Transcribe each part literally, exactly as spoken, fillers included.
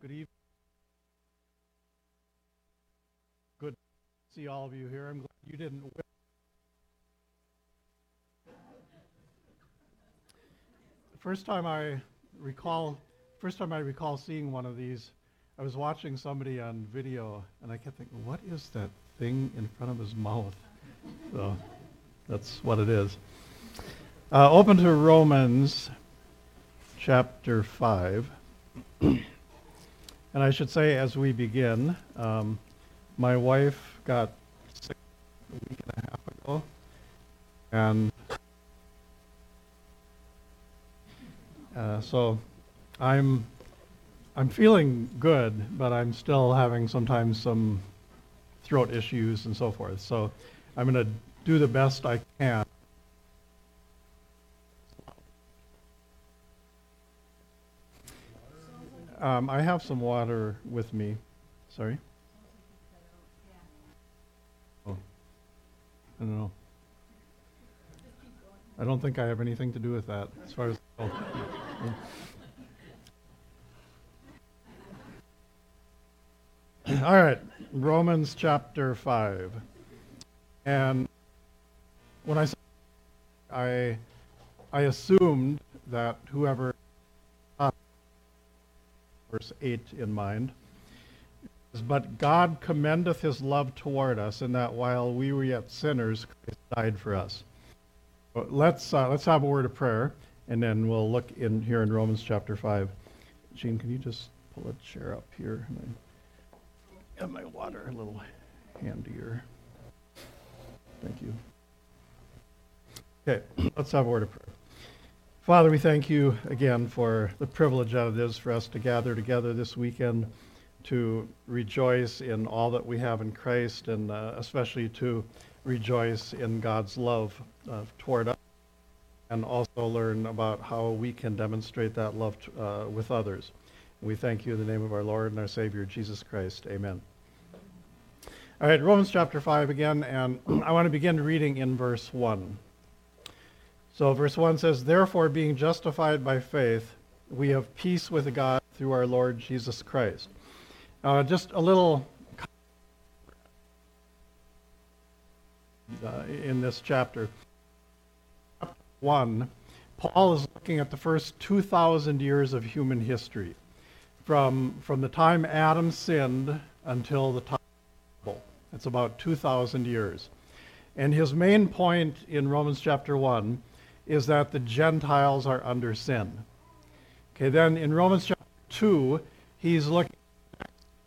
Good evening. Good to see all of you here. I'm glad you didn't whip. The first time I recall, first time I recall seeing one of these, I was watching somebody on video, and I kept thinking, what is that thing in front of his mouth? So that's what it is. Uh, open to Romans chapter five. And I should say, as we begin, um, my wife got sick a week and a half ago, and uh, so I'm I'm feeling good, but I'm still having sometimes some throat issues and so forth. So I'm going to do the best I can. Um, I have some water with me. Sorry? Oh, I don't know. I don't think I have anything to do with that, as far as. Oh. All right, Romans chapter five. And when I said I, I assumed that whoever verse eight in mind. But God commendeth his love toward us, in that while we were yet sinners, Christ died for us. So let's uh, let's have a word of prayer, and then we'll look in here in Romans chapter five. Gene, can you just pull a chair up here? And I have my water a little handier. Thank you. Okay, let's have a word of prayer. Father, we thank you again for the privilege that it is for us to gather together this weekend to rejoice in all that we have in Christ, and uh, especially to rejoice in God's love uh, toward us, and also learn about how we can demonstrate that love t- uh, with others. And we thank you in the name of our Lord and our Savior, Jesus Christ. Amen. All right, Romans chapter five again, and I want to begin reading in verse one. So verse one says, "Therefore, being justified by faith, we have peace with God through our Lord Jesus Christ." Uh, just a little uh, in this chapter. Chapter one, Paul is looking at the first two thousand years of human history, from, from the time Adam sinned until the time of the Bible. It's about two thousand years. And his main point in Romans chapter one is that the Gentiles are under sin. Okay, then in Romans chapter two, he's looking at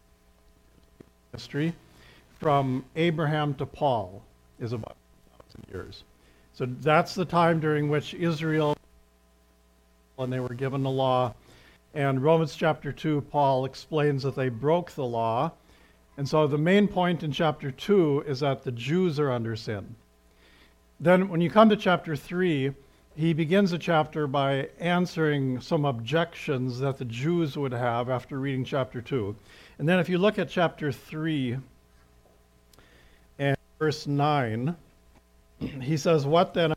history from Abraham to Paul is about two thousand years. So that's the time during which Israel, when they were given the law, and Romans chapter two, Paul explains that they broke the law. And so the main point in chapter two is that the Jews are under sin. Then when you come to chapter three, he begins the chapter by answering some objections that the Jews would have after reading chapter two. And then if you look at chapter three and verse nine, he says, "What then?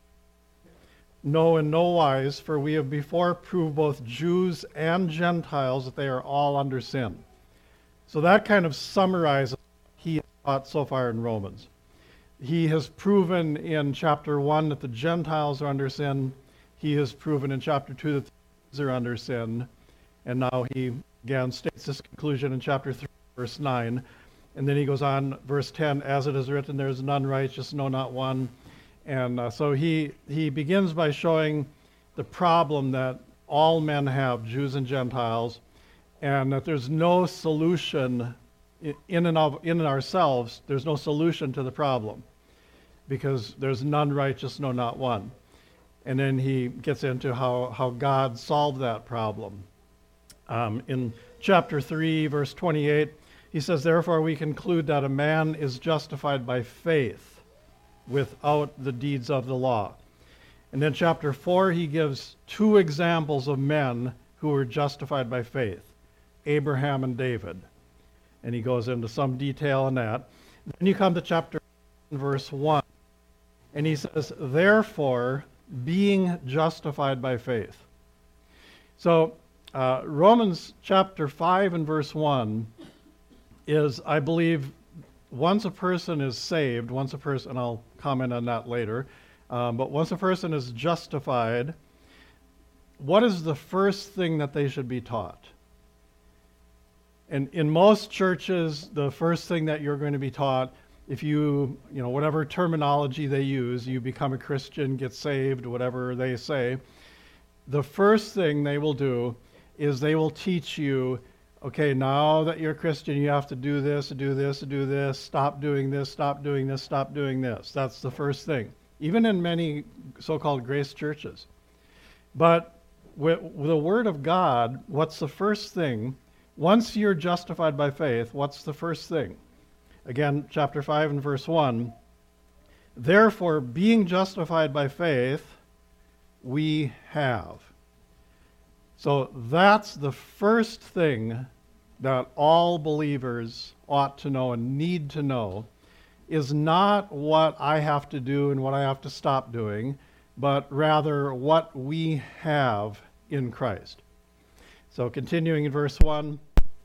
No, in no wise, for we have before proved both Jews and Gentiles that they are all under sin." So that kind of summarizes what he has taught so far in Romans. He has proven in chapter one that the Gentiles are under sin. He has proven in chapter two that the Jews are under sin. And now he again states this conclusion in chapter three, verse nine. And then he goes on, verse ten, "As it is written, there is none righteous, no, not one." And uh, so he, he begins by showing the problem that all men have, Jews and Gentiles, and that there's no solution in and of in and ourselves. There's no solution to the problem, because there's none righteous, no, not one. And then he gets into how, how God solved that problem. Um, in chapter three, verse twenty-eight, he says, "Therefore we conclude that a man is justified by faith without the deeds of the law." And then chapter four, he gives two examples of men who were justified by faith, Abraham and David. And he goes into some detail on that. Then you come to chapter verse one, and he says, "Therefore, being justified by faith." So Uh, Romans chapter five and verse one is, I believe, once a person is saved, once a person, and I'll comment on that later, um, but once a person is justified, what is the first thing that they should be taught? And in most churches, the first thing that you're going to be taught, if you, you know, whatever terminology they use, you become a Christian, get saved, whatever they say, the first thing they will do is they will teach you, okay, now that you're a Christian, you have to do this, do this, do this, stop doing this, stop doing this, stop doing this. That's the first thing, even in many so-called grace churches. But with the Word of God, what's the first thing? Once you're justified by faith, what's the first thing? Again, chapter five and verse one, therefore, being justified by faith, we have. So that's the first thing that all believers ought to know and need to know, is not what I have to do and what I have to stop doing, but rather what we have in Christ. So continuing in verse one,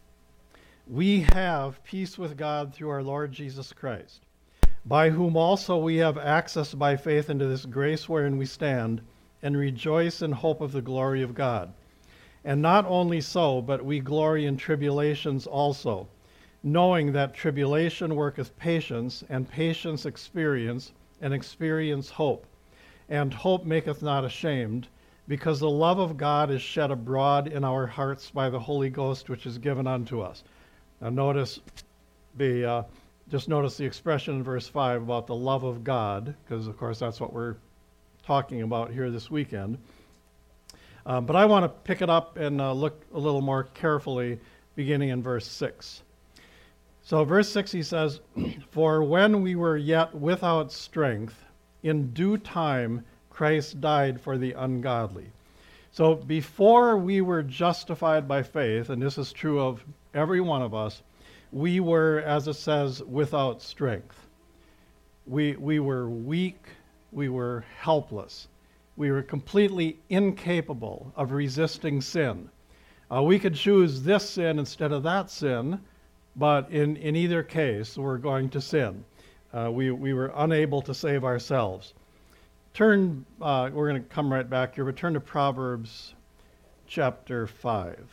we have peace with God through our Lord Jesus Christ, by whom also we have access by faith into this grace wherein we stand, and rejoice in hope of the glory of God. And not only so, but we glory in tribulations also, knowing that tribulation worketh patience, and patience experience, and experience hope. And hope maketh not ashamed, because the love of God is shed abroad in our hearts by the Holy Ghost, which is given unto us. Now notice the, uh, just notice the expression in verse five about the love of God, because of course that's what we're talking about here this weekend. Um, but I want to pick it up and uh, look a little more carefully, beginning in verse six. So verse six, he says, for when we were yet without strength, in due time Christ died for the ungodly. So before we were justified by faith, and this is true of every one of us, we were, as it says, without strength. We, we were weak, we were helpless. We were completely incapable of resisting sin. Uh, we could choose this sin instead of that sin, but in, in either case, we're going to sin. Uh, we, we were unable to save ourselves. Turn, uh, we're going to come right back here, but turn to Proverbs chapter five.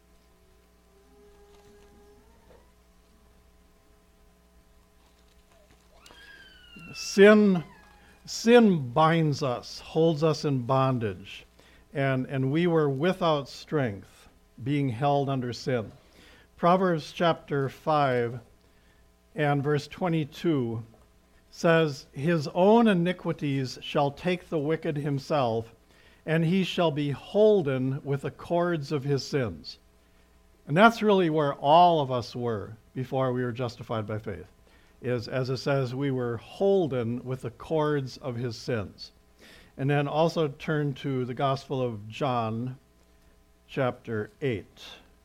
Sin, sin binds us, holds us in bondage, and, and we were without strength, being held under sin. Proverbs chapter five and verse twenty-two says, his own iniquities shall take the wicked himself, and he shall be holden with the cords of his sins. And that's really where all of us were before we were justified by faith, is, as it says, we were holden with the cords of his sins. And then also turn to the Gospel of John, chapter eight.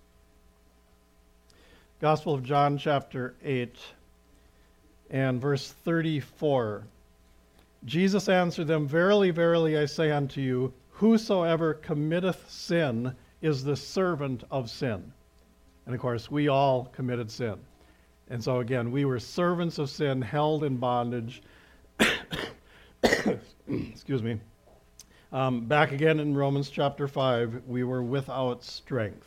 Gospel of John, chapter eight, and verse thirty-four. Jesus answered them, verily, verily, I say unto you, whosoever committeth sin is the servant of sin. And of course, we all committed sin. And so again, we were servants of sin, held in bondage. Excuse me. Um, back again in Romans chapter five, we were without strength.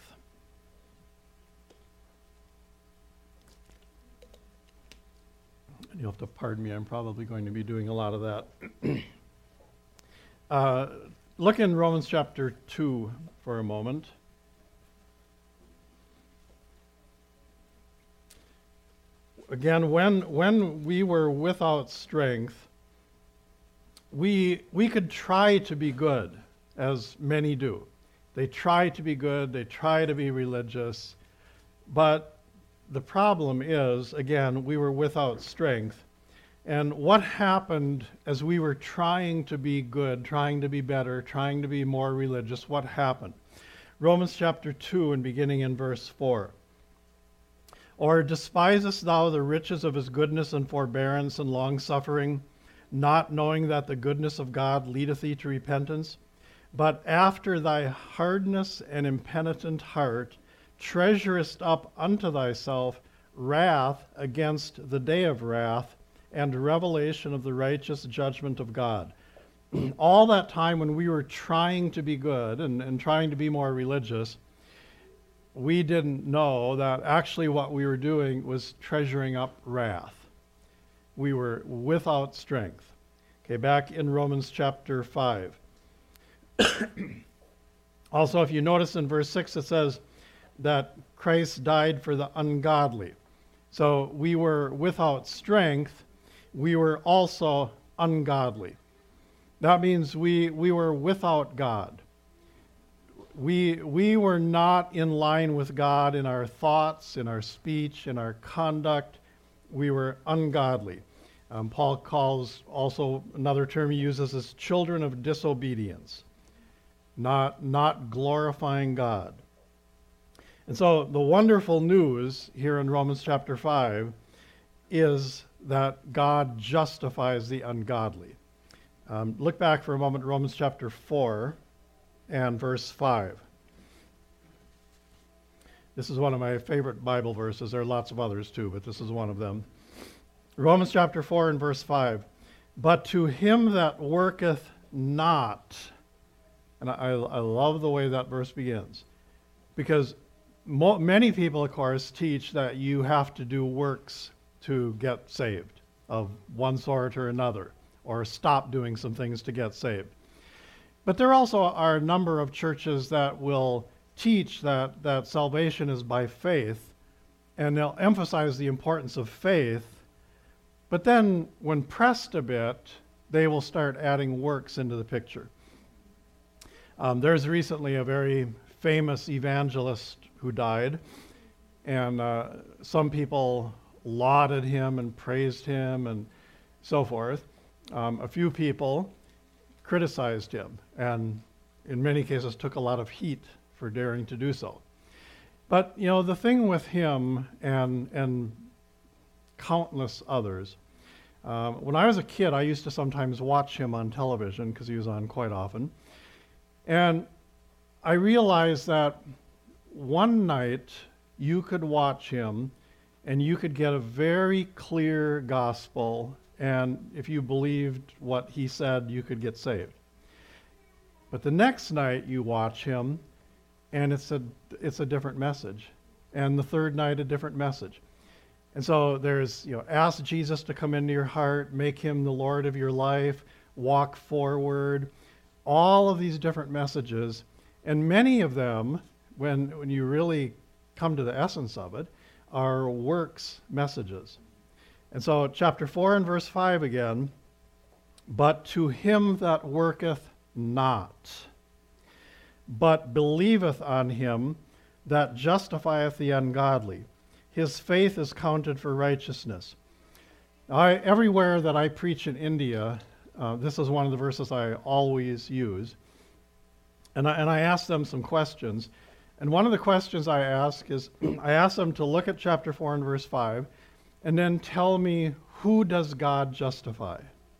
You'll have to pardon me, I'm probably going to be doing a lot of that. uh, look in Romans chapter two for a moment. Again, when when we were without strength, we we could try to be good, as many do. They try to be good, they try to be religious, but the problem is, again, we were without strength. And what happened as we were trying to be good, trying to be better, trying to be more religious, what happened? Romans chapter two and beginning in verse four. Or despisest thou the riches of his goodness and forbearance and long-suffering, not knowing that the goodness of God leadeth thee to repentance? But after thy hardness and impenitent heart treasurest up unto thyself wrath against the day of wrath and revelation of the righteous judgment of God. All that time when we were trying to be good and, and trying to be more religious, we didn't know that actually what we were doing was treasuring up wrath. We were without strength. Okay, back in Romans chapter five. Also, if you notice in verse six, it says that Christ died for the ungodly. So we were without strength. We were also ungodly. That means we, we were without God. We, we were not in line with God in our thoughts, in our speech, in our conduct. We were ungodly. Um, Paul calls also another term he uses as children of disobedience, not, not glorifying God. And so the wonderful news here in Romans chapter five is that God justifies the ungodly. Um, look back for a moment, Romans chapter four and verse five. This is one of my favorite Bible verses. There are lots of others too, but this is one of them. Romans chapter four and verse five. But to him that worketh not, and I, I love the way that verse begins, because mo- many people, of course, teach that you have to do works to get saved of one sort or another, or stop doing some things to get saved. But there also are a number of churches that will teach that, that salvation is by faith, and they'll emphasize the importance of faith, but then when pressed a bit, they will start adding works into the picture. Um, there's recently a very famous evangelist who died, and uh, some people lauded him and praised him and so forth. Um, a few people criticized him, and in many cases took a lot of heat for daring to do so. But, you know, the thing with him and and countless others, um, when I was a kid, I used to sometimes watch him on television because he was on quite often. And I realized that one night you could watch him and you could get a very clear gospel, and if you believed what he said, you could get saved. But the next night you watch him, and it's a it's a different message. And the third night, a different message. And so there's, you know, ask Jesus to come into your heart, make him the Lord of your life, walk forward, all of these different messages. And many of them, when when you really come to the essence of it, are works messages. And so chapter four and verse five again, but to him that worketh not, but believeth on him that justifieth the ungodly, his faith is counted for righteousness. I, everywhere that I preach in India, uh, this is one of the verses I always use. And I, and I ask them some questions. And one of the questions I ask is, I ask them to look at chapter four and verse five, and then tell me, who does God justify?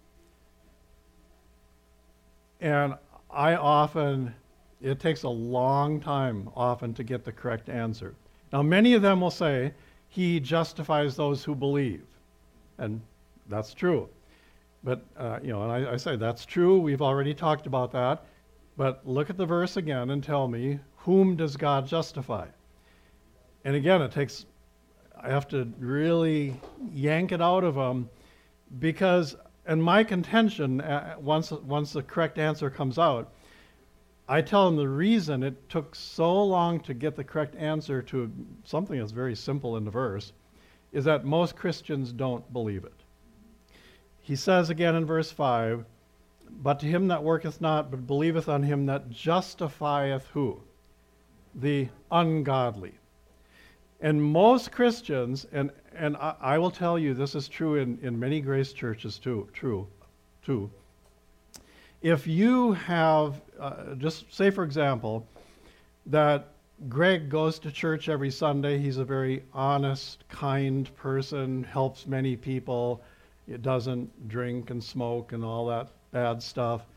And I often, it takes a long time often to get the correct answer. Now, many of them will say, he justifies those who believe. And that's true. But, uh, you know, and I, I say, that's true. We've already talked about that. But look at the verse again and tell me, whom does God justify? And again, it takes, I have to really yank it out of them, because, and my contention, uh, once, once the correct answer comes out, I tell them the reason it took so long to get the correct answer to something that's very simple in the verse is that most Christians don't believe it. He says again in verse five, but to him that worketh not, but believeth on him that justifieth who? The ungodly. And most Christians, and, and I, I will tell you this is true in, in many grace churches too, true, too. If you have, uh, just say for example, that Greg goes to church every Sunday, he's a very honest, kind person, helps many people, it doesn't drink and smoke and all that bad stuff,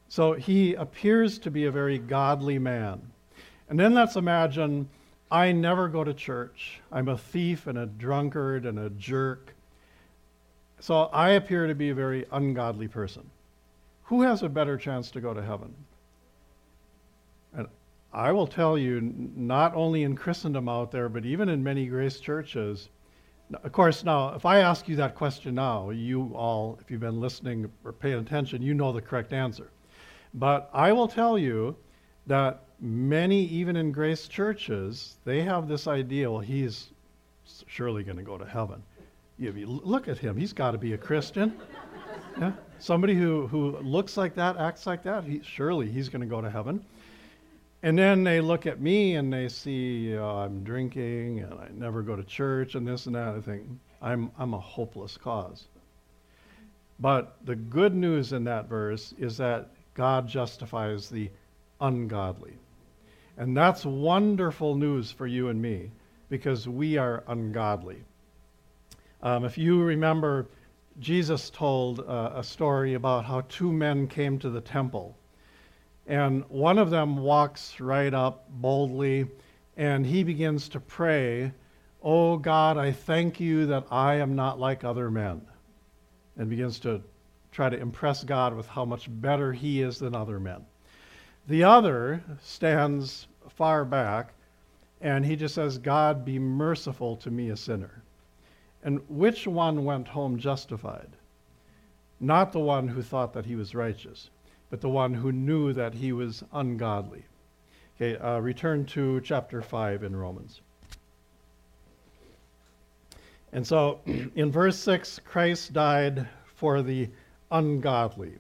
So he appears to be a very godly man. And then let's imagine I never go to church. I'm a thief and a drunkard and a jerk. So I appear to be a very ungodly person. Who has a better chance to go to heaven? And I will tell you, not only in Christendom out there, but even in many grace churches. Of course, now, if I ask you that question now, you all, if you've been listening or paying attention, you know the correct answer. But I will tell you that many, even in grace churches, they have this idea, well, he's surely going to go to heaven. You, you look at him, he's got to be a Christian. Yeah? Somebody who, who looks like that, acts like that, he, surely he's going to go to heaven. And then they look at me and they see uh, I'm drinking and I never go to church and this and that. I think I'm I'm a hopeless cause. But the good news in that verse is that God justifies the ungodly. And that's wonderful news for you and me because we are ungodly. Um, if you remember, Jesus told uh, a story about how two men came to the temple. And one of them walks right up boldly, and he begins to pray, "Oh God, I thank you that I am not like other men," and begins to try to impress God with how much better he is than other men. The other stands far back, and he just says, "God, be merciful to me, a sinner." And which one went home justified? Not the one who thought that he was righteous, but the one who knew that he was ungodly. Okay, uh, return to chapter five in Romans. And so in verse six, Christ died for the ungodly.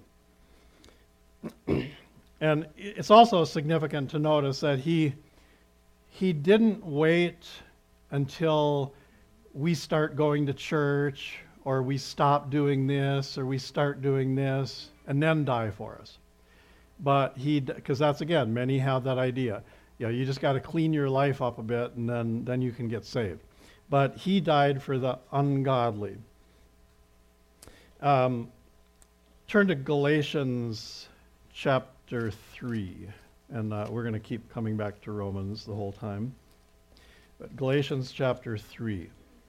And it's also significant to notice that he, he didn't wait until we start going to church, or we stop doing this, or we start doing this, and then die for us. But he, because that's, again, many have that idea. Yeah, you just got to clean your life up a bit, and then, then you can get saved. But he died for the ungodly. Um, turn to Galatians chapter three, and uh, we're going to keep coming back to Romans the whole time. But Galatians chapter three.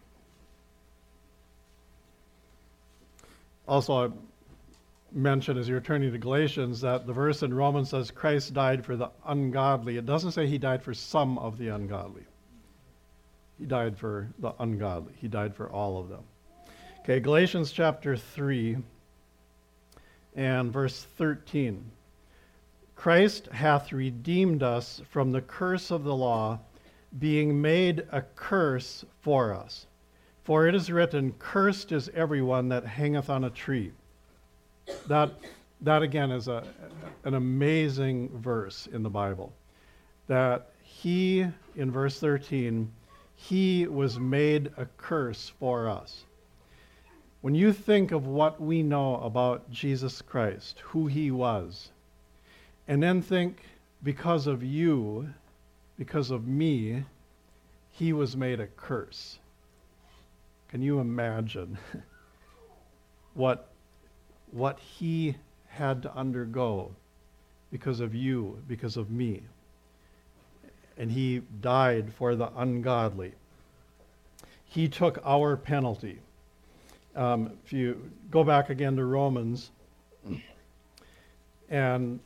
Also, I mentioned as you're turning to Galatians that the verse in Romans says Christ died for the ungodly. It doesn't say he died for some of the ungodly. He died for the ungodly. He died for all of them. Okay, Galatians chapter three and verse thirteen. Christ hath redeemed us from the curse of the law, being made a curse for us. For it is written, "Cursed is everyone that hangeth on a tree." That, that again is a, an amazing verse in the Bible. That he, in verse thirteen, he was made a curse for us. When you think of what we know about Jesus Christ, who he was, and then think, because of you, because of me, he was made a curse. Can you imagine what, what he had to undergo because of you, because of me? And he died for the ungodly. He took our penalty. Um, if you go back again to Romans, and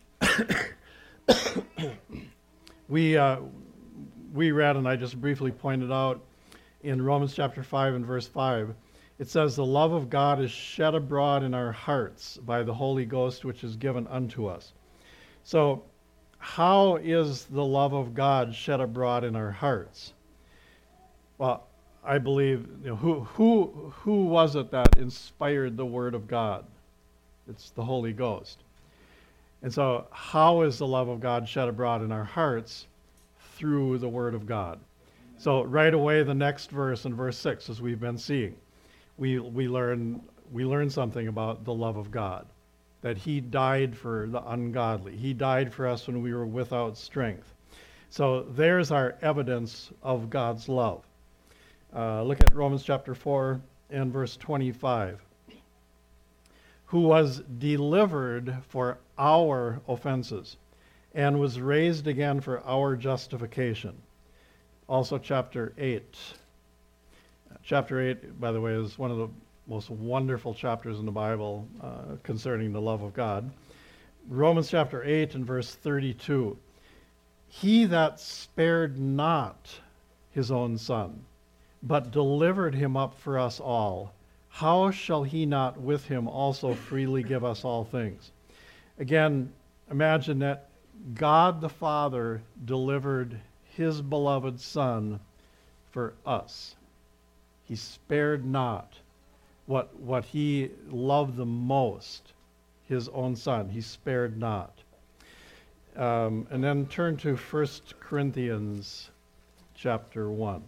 we uh, we read, and I just briefly pointed out, in Romans chapter five and verse five, it says, "The love of God is shed abroad in our hearts by the Holy Ghost, which is given unto us." So, how is the love of God shed abroad in our hearts? Well, I believe, you know, who who who was it that inspired the Word of God? It's the Holy Ghost. And so, how is the love of God shed abroad in our hearts? Through the Word of God. So right away, the next verse in verse six, as we've been seeing, we we learn we learn something about the love of God, that he died for the ungodly. He died for us when we were without strength. So there's our evidence of God's love. Uh, look at Romans chapter four and verse twenty-five. who was delivered for our offenses and was raised again for our justification. Also chapter eight. Chapter eight, by the way, is one of the most wonderful chapters in the Bible uh, concerning the love of God. Romans chapter eight and verse thirty-two. He that spared not his own son, but delivered him up for us all, how shall he not with him also freely give us all things? Again, imagine that God the Father delivered his beloved Son for us. He spared not what, what he loved the most, his own Son. He spared not. Um, and then turn to First Corinthians chapter one.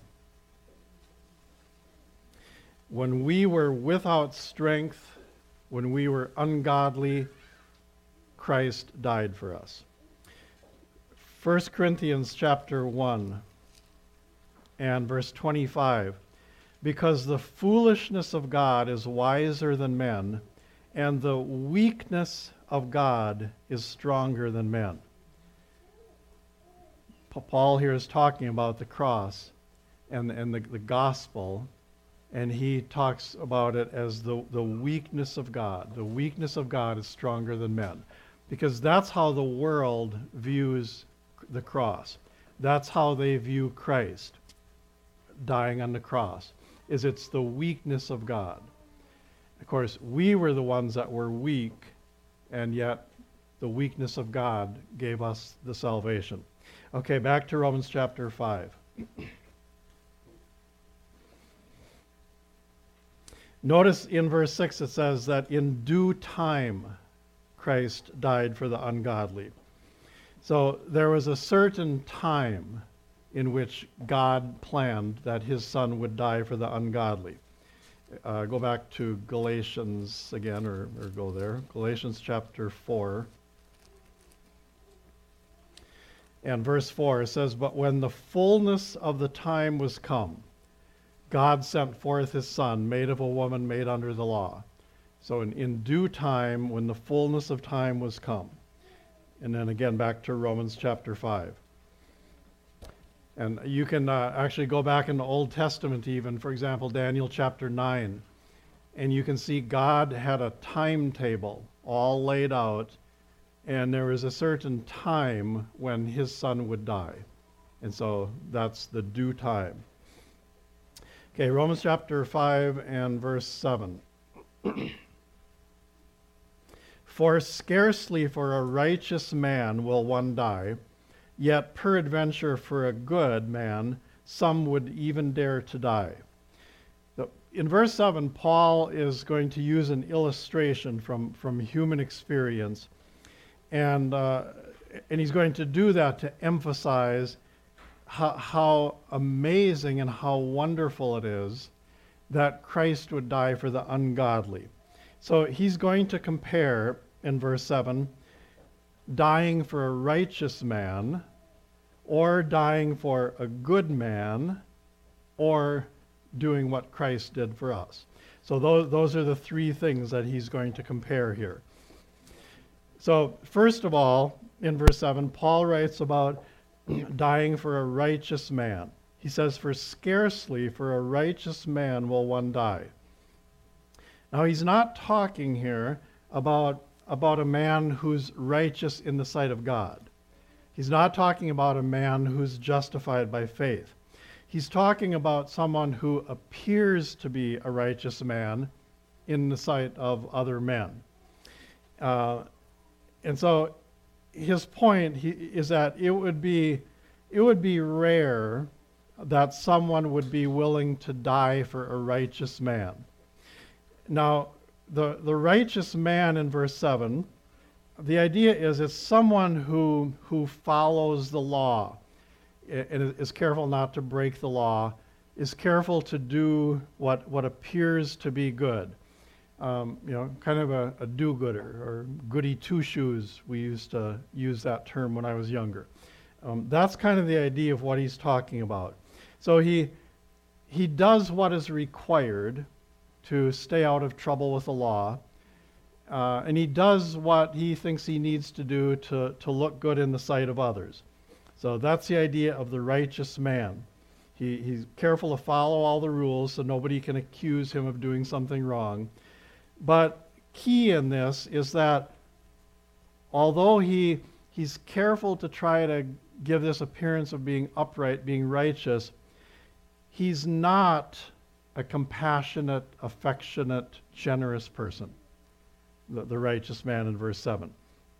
When we were without strength, when we were ungodly, Christ died for us. First Corinthians chapter one and verse twenty-five. Because the foolishness of God is wiser than men, and the weakness of God is stronger than men. Paul here is talking about the cross and, and the, the gospel, and he talks about it as the, the weakness of God. The weakness of God is stronger than men, because that's how the world views the cross. That's how they view Christ dying on the cross, is it's the weakness of God. Of course, we were the ones that were weak, and yet the weakness of God gave us the salvation. Okay, back to Romans chapter five. Notice in verse six it says that in due time Christ died for the ungodly. So there was a certain time in which God planned that his Son would die for the ungodly. Uh, go back to Galatians again, or, or go there. Galatians chapter four. And verse four says, "But when the fullness of the time was come, God sent forth his Son, made of a woman, made under the law." So in, in due time, when the fullness of time was come. And then again back to Romans chapter five. And you can uh, actually go back in the Old Testament even, for example, Daniel chapter nine, and you can see God had a timetable all laid out, and there was a certain time when his Son would die. And so that's the due time. Okay, Romans chapter five and verse seven. "For scarcely for a righteous man will one die, yet peradventure for a good man some would even dare to die." In verse seven, Paul is going to use an illustration from, from human experience, and, uh, and he's going to do that to emphasize how, how amazing and how wonderful it is that Christ would die for the ungodly. So he's going to compare, in verse seven, dying for a righteous man, or dying for a good man, or doing what Christ did for us. So those, those are the three things that he's going to compare here. So first of all, in verse seven, Paul writes about dying for a righteous man. He says, "For scarcely for a righteous man will one die." Now he's not talking here about, about a man who's righteous in the sight of God. He's not talking about a man who's justified by faith. He's talking about someone who appears to be a righteous man in the sight of other men. Uh, and so his point he, is that it would be it would be rare that someone would be willing to die for a righteous man. Now, the, the righteous man in verse seven, the idea is it's someone who who follows the law and is careful not to break the law, is careful to do what, what appears to be good. Um, you know, kind of a, a do-gooder, or goody two-shoes. We used to use that term when I was younger. Um, that's kind of the idea of what he's talking about. So he he does what is required to stay out of trouble with the law, uh, and he does what he thinks he needs to do to, to look good in the sight of others. So that's the idea of the righteous man. He, he's careful to follow all the rules so nobody can accuse him of doing something wrong. But key in this is that although he he's careful to try to give this appearance of being upright, being righteous, he's not a compassionate, affectionate, generous person, the, the righteous man in verse seven.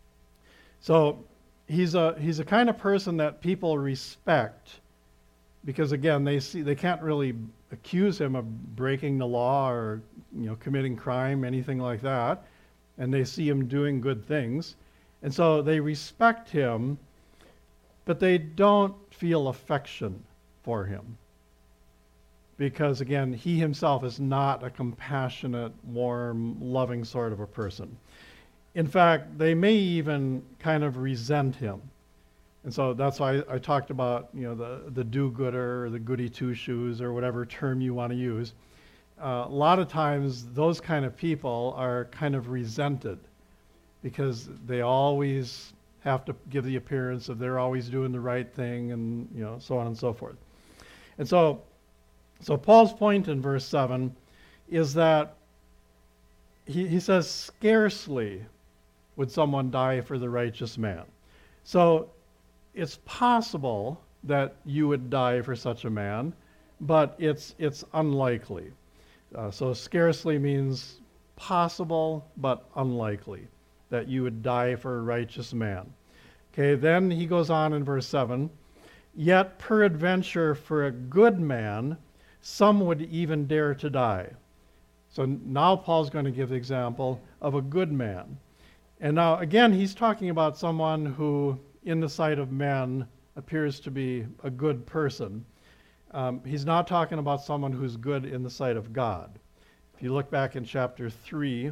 So he's a he's a kind of person that people respect because, again, they see they can't really accuse him of breaking the law or, you know, committing crime, anything like that, and they see him doing good things, and so they respect him, but they don't feel affection for him because, again, he himself is not a compassionate, warm, loving sort of a person. In fact, they may even kind of resent him. And so that's why I, I talked about, you know, the, the do-gooder or the goody two-shoes or whatever term you want to use. Uh, a lot of times those kind of people are kind of resented because they always have to give the appearance of they're always doing the right thing and, you know, so on and so forth. And so, so Paul's point in verse seven is that he, he says, scarcely would someone die for the righteous man. So it's possible that you would die for such a man, but it's it's unlikely. Uh, so scarcely means possible, but unlikely that you would die for a righteous man. Okay, then he goes on in verse seven, yet peradventure for a good man, some would even dare to die. So now Paul's going to give the example of a good man. And now, again, he's talking about someone who, in the sight of men, appears to be a good person. Um, he's not talking about someone who's good in the sight of God. If you look back in chapter three,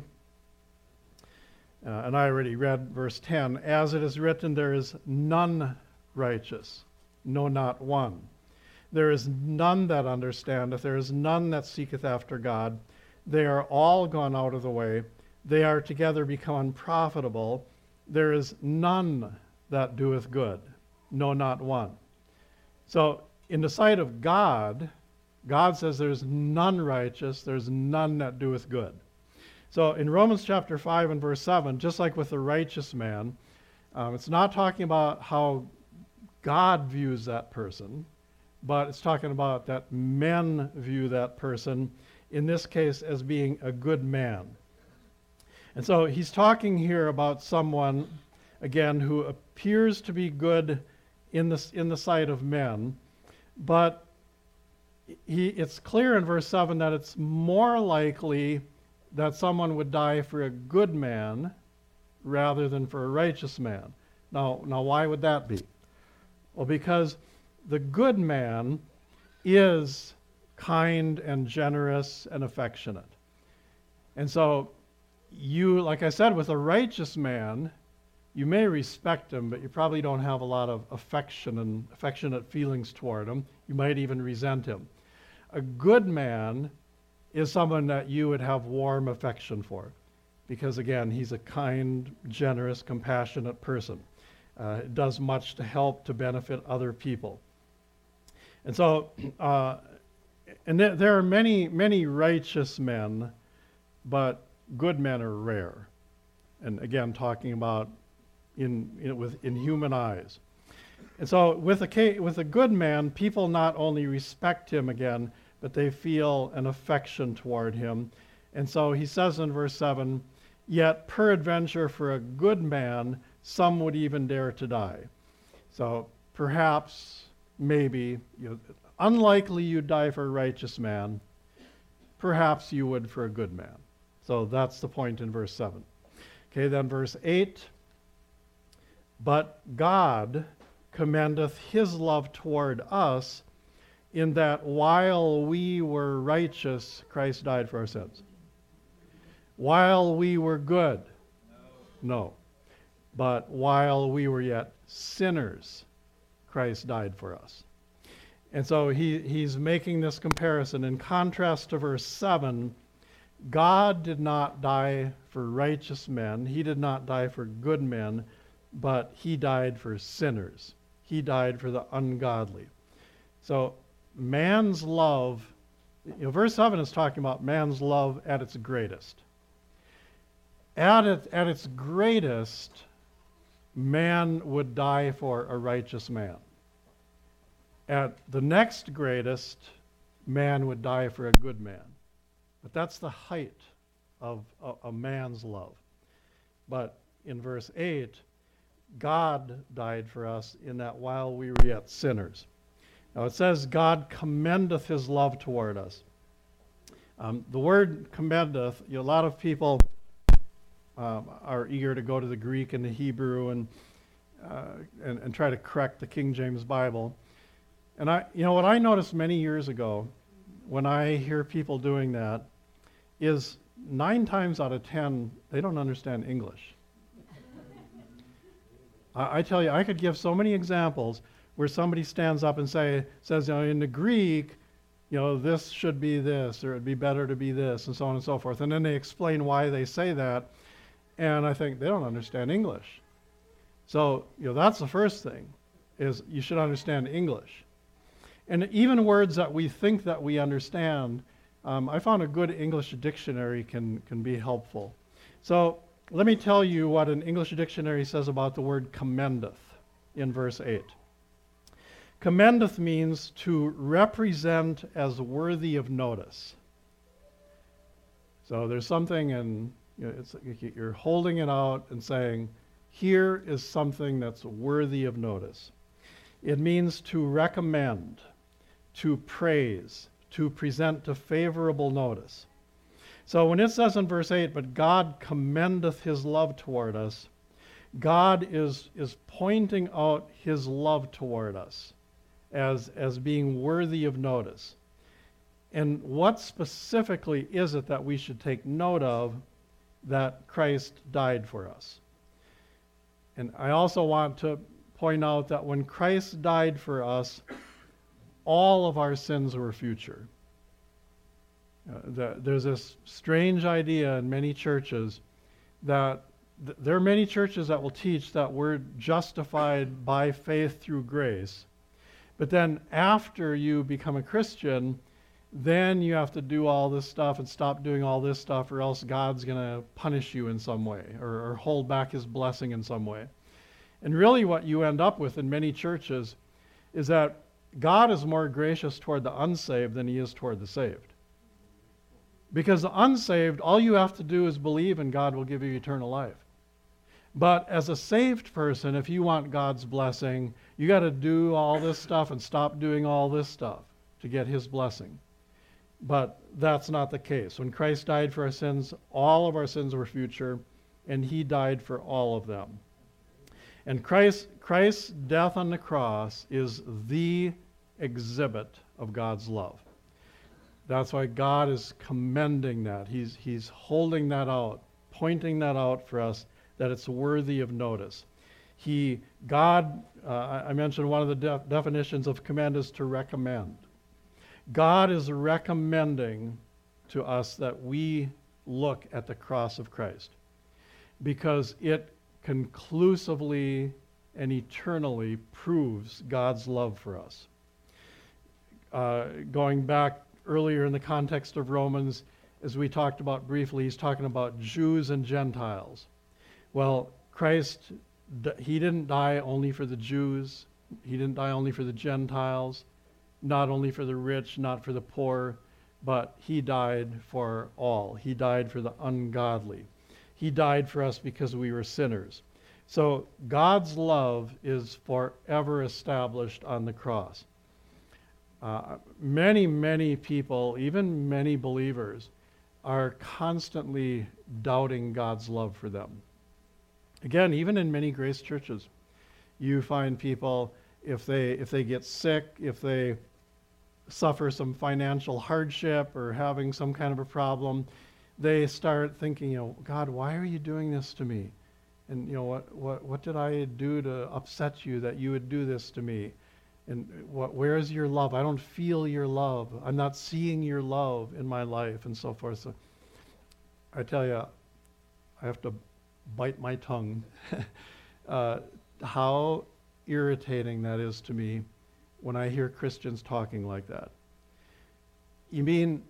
uh, and I already read verse ten, as it is written, there is none righteous, no, not one. There is none that understandeth, there is none that seeketh after God. They are all gone out of the way. They are together become unprofitable. There is none that doeth good, no, not one. So in the sight of God, God says there's none righteous, there's none that doeth good. So in Romans chapter five and verse seven, just like with the righteous man, um, it's not talking about how God views that person, but it's talking about that men view that person, in this case, as being a good man. And so he's talking here about someone, again, who appears to be good in the, in the sight of men, but he, it's clear in verse seven that it's more likely that someone would die for a good man rather than for a righteous man. Now, now why would that be? Well, because the good man is kind and generous and affectionate. And so you, like I said, with a righteous man, you may respect him, but you probably don't have a lot of affection and affectionate feelings toward him. You might even resent him. A good man is someone that you would have warm affection for because, again, he's a kind, generous, compassionate person. Uh, does much to help, to benefit other people. And so, uh, and th- there are many, many righteous men, but good men are rare. And again, talking about in, in with in human eyes. And so, with a with a good man, people not only respect him again, but they feel an affection toward him. And so he says in verse seven, "Yet peradventure for a good man, some would even dare to die." So perhaps, maybe, you know, unlikely you'd die for a righteous man. Perhaps you would for a good man. So that's the point in verse seven. Okay, then verse eight. "But God commendeth his love toward us, in that while we were righteous, Christ died for our sins." While we were good? No. No. But while we were yet sinners, Christ died for us. And so he, he's making this comparison. In contrast to verse seven, God did not die for righteous men. He did not die for good men, but he died for sinners. He died for the ungodly. So man's love, you know, verse seven is talking about man's love at its greatest. At, it, at its greatest, man would die for a righteous man. At the next greatest, man would die for a good man. But that's the height of a, a man's love. But in verse eight, God died for us in that while we were yet sinners. Now it says, God commendeth his love toward us. Um, the word commendeth, you know, a lot of people um, are eager to go to the Greek and the Hebrew and, uh, and and try to correct the King James Bible. And I, you know, what I noticed many years ago when I hear people doing that is nine times out of ten, they don't understand English. I, I tell you, I could give so many examples where somebody stands up and say, says, you know, in the Greek, you know, this should be this, or it'd be better to be this, and so on and so forth. And then they explain why they say that, and I think they don't understand English. So, you know, that's the first thing, is you should understand English. And even words that we think that we understand, um, I found a good English dictionary can, can be helpful. So let me tell you what an English dictionary says about the word commendeth in verse eight. Commendeth means to represent as worthy of notice. So there's something, and you know, it's, you're holding it out and saying, here is something that's worthy of notice. It means to recommend, to praise, to present to favorable notice. So when it says in verse eight, but God commendeth his love toward us, God is, is pointing out his love toward us as, as being worthy of notice. And what specifically is it that we should take note of that Christ died for us? And I also want to point out that when Christ died for us, all of our sins were future. Uh, the, there's this strange idea in many churches that th- there are many churches that will teach that we're justified by faith through grace. But then after you become a Christian, then you have to do all this stuff and stop doing all this stuff, or else God's going to punish you in some way, or, or hold back his blessing in some way. And really what you end up with in many churches is that God is more gracious toward the unsaved than he is toward the saved. Because the unsaved, all you have to do is believe and God will give you eternal life. But as a saved person, if you want God's blessing, you got to do all this stuff and stop doing all this stuff to get his blessing. But that's not the case. When Christ died for our sins, all of our sins were future, and he died for all of them. And Christ, Christ's death on the cross is the exhibit of God's love. That's why God is commending that. He's, he's holding that out, pointing that out for us, that it's worthy of notice. He, God, uh, I mentioned one of the de- definitions of commend is to recommend. God is recommending to us that we look at the cross of Christ because it conclusively and eternally proves God's love for us. Uh, going back earlier in the context of Romans, as we talked about briefly, he's talking about Jews and Gentiles. Well, Christ, he didn't die only for the Jews. He didn't die only for the Gentiles, not only for the rich, not for the poor, but he died for all. He died for the ungodly. He died for us because we were sinners. So God's love is forever established on the cross. Uh, many, many people, even many believers, are constantly doubting God's love for them. Again, even in many grace churches, you find people, if they if they get sick, if they suffer some financial hardship or having some kind of a problem, they start thinking, you know, God, why are you doing this to me? And, you know, what what what did I do to upset you that you would do this to me? And what, where is your love? I don't feel your love. I'm not seeing your love in my life, and so forth. So, I tell you, I have to bite my tongue uh, how irritating that is to me when I hear Christians talking like that. You mean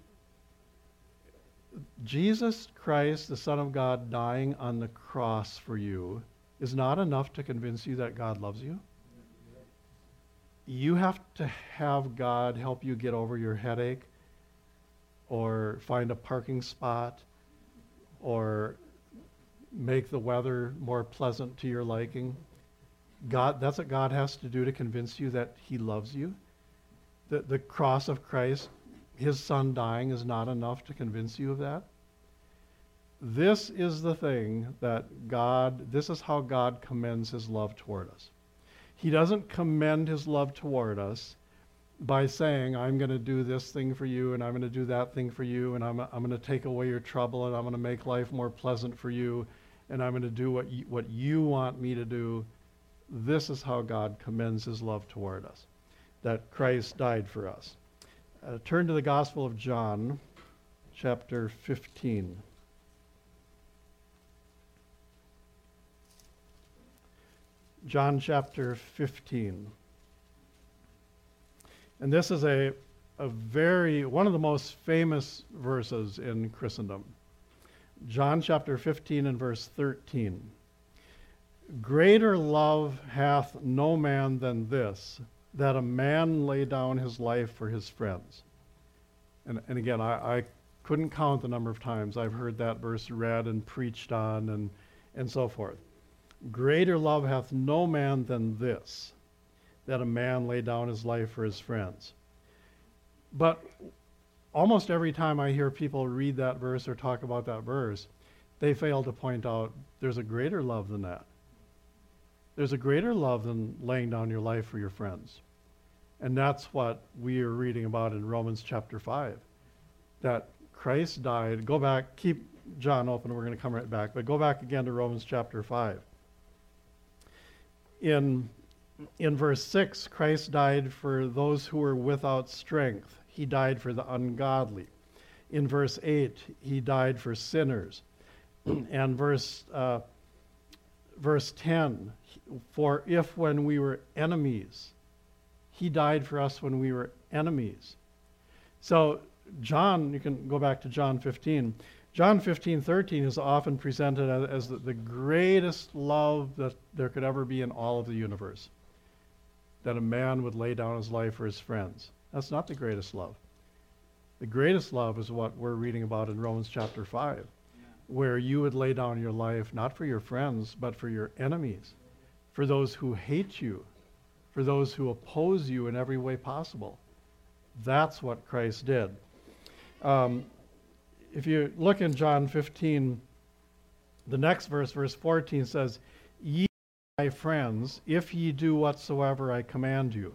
Jesus Christ, the Son of God, dying on the cross for you is not enough to convince you that God loves you? You have to have God help you get over your headache, or find a parking spot, or make the weather more pleasant to your liking. God, that's what God has to do to convince you that he loves you. The, the cross of Christ, his son dying, is not enough to convince you of that. This is the thing that God, this is how God commends his love toward us. He doesn't commend his love toward us by saying, I'm going to do this thing for you, and I'm going to do that thing for you, and I'm, I'm going to take away your trouble, and I'm going to make life more pleasant for you, and I'm going to do what you, what you want me to do. This is how God commends his love toward us, that Christ died for us. Uh, turn to the Gospel of John, chapter fifteen. John chapter fifteen. And this is a, a very, one of the most famous verses in Christendom. John chapter fifteen and verse thirteen. Greater love hath no man than this, that a man lay down his life for his friends. And, and again, I, I couldn't count the number of times I've heard that verse read and preached on and, and so forth. Greater love hath no man than this, that a man lay down his life for his friends. But almost every time I hear people read that verse or talk about that verse, they fail to point out there's a greater love than that. There's a greater love than laying down your life for your friends. And that's what we are reading about in Romans chapter five. That Christ died. Go back, keep John open, we're going to come right back, but go back again to Romans chapter five. In, in verse six, Christ died for those who were without strength. He died for the ungodly. In verse eight, he died for sinners. And verse, uh, verse ten, for if when we were enemies, he died for us when we were enemies. So John, you can go back to John fifteen. John fifteen thirteen is often presented as, as the, the greatest love that there could ever be in all of the universe. That a man would lay down his life for his friends. That's not the greatest love. The greatest love is what we're reading about in Romans chapter five, yeah. Where you would lay down your life not for your friends, but for your enemies, for those who hate you, for those who oppose you in every way possible. That's what Christ did. Um, if you look in John fifteen, the next verse, verse fourteen says, Ye are my friends, if ye do whatsoever I command you.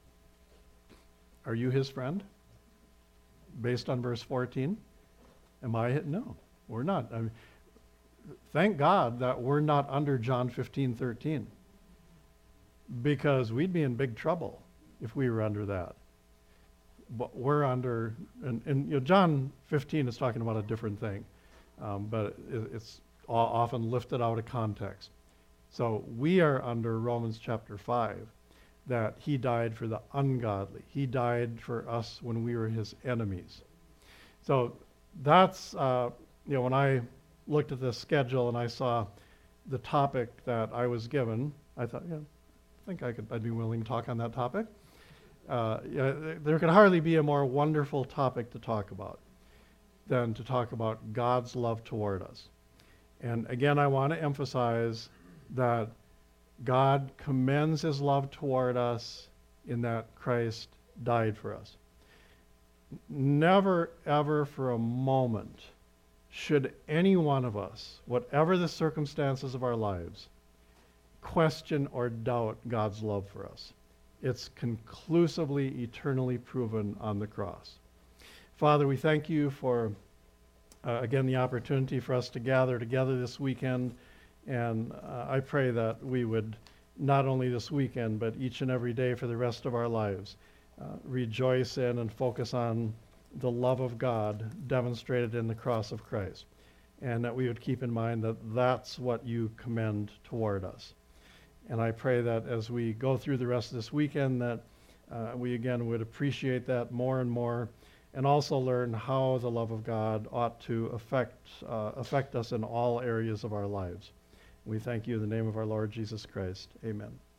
Are you his friend? Based on verse fourteen? Am I? No, we're not. I mean, thank God that we're not under John fifteen thirteen, because we'd be in big trouble if we were under that. But we're under, and, and you know, John fifteen is talking about a different thing, um, but it, it's often lifted out of context. So we are under Romans chapter five, that he died for the ungodly. He died for us when we were his enemies. So that's, uh, you know, when I looked at the schedule and I saw the topic that I was given, I thought, yeah, I think I could, I'd be willing to talk on that topic. Uh, yeah, there could hardly be a more wonderful topic to talk about than to talk about God's love toward us. And again, I want to emphasize that God commends his love toward us in that Christ died for us. Never, ever for a moment should any one of us, whatever the circumstances of our lives, question or doubt God's love for us. It's conclusively, eternally proven on the cross. Father, we thank you for, uh, again, the opportunity for us to gather together this weekend. And uh, I pray that we would, not only this weekend, but each and every day for the rest of our lives, uh, rejoice in and focus on the love of God demonstrated in the cross of Christ. and that we would keep in mind that that's what you commend toward us. And I pray that as we go through the rest of this weekend, that uh, we again would appreciate that more and more, and also learn how the love of God ought to affect, uh, affect us in all areas of our lives. We thank you in the name of our Lord Jesus Christ. Amen.